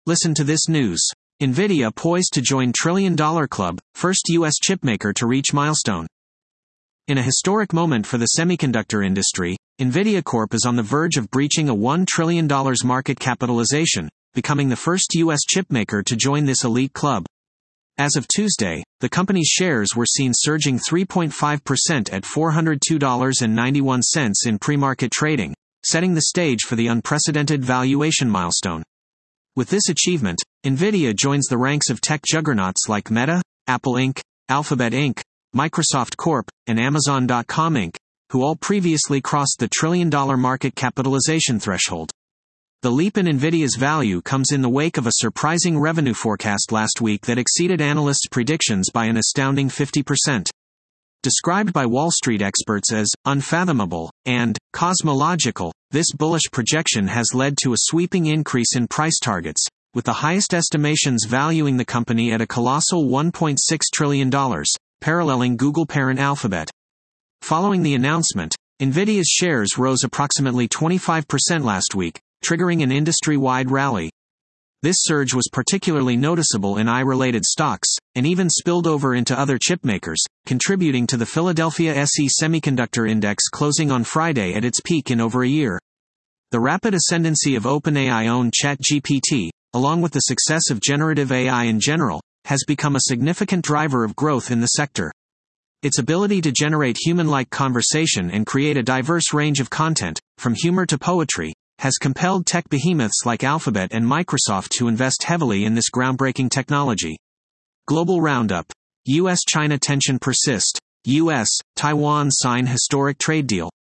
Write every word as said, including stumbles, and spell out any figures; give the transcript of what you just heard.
Listen to this news. NVIDIA poised to join trillion dollar club, first U S chipmaker to reach milestone. In a historic moment for the semiconductor industry, NVIDIA Corp is on the verge of breaching a one trillion dollar market capitalization, becoming the first U S chipmaker to join this elite club. As of Tuesday, the company's shares were seen surging three point five percent at four hundred two dollars and ninety-one cents in pre-market trading, setting the stage for the unprecedented valuation milestone. With this achievement, NVIDIA joins the ranks of tech juggernauts like Meta, Apple Incorporated, Alphabet Incorporated, Microsoft Corporation, and Amazon dot com Incorporated, who all previously crossed the trillion dollar market capitalization threshold. The leap in NVIDIA's value comes in the wake of a surprising revenue forecast last week that exceeded analysts' predictions by an astounding fifty percent. Described by Wall Street experts as unfathomable and cosmological, this bullish projection has led to a sweeping increase in price targets, with the highest estimations valuing the company at a colossal one point six trillion dollars, paralleling Google parent Alphabet. Following the announcement, NVIDIA's shares rose approximately twenty-five percent last week, triggering an industry-wide rally. This surge was particularly noticeable in A I-related stocks, and even spilled over into other chipmakers, contributing to the Philadelphia S E Semiconductor Index closing on Friday at its peak in over a year. The rapid ascendancy of OpenAI-owned ChatGPT, along with the success of generative A I in general, has become a significant driver of growth in the sector. Its ability to generate human-like conversation and create a diverse range of content, from humor to poetry, has compelled tech behemoths like Alphabet and Microsoft to invest heavily in this groundbreaking technology. Global Roundup. U S China tension persist. U S Taiwan sign historic trade deal.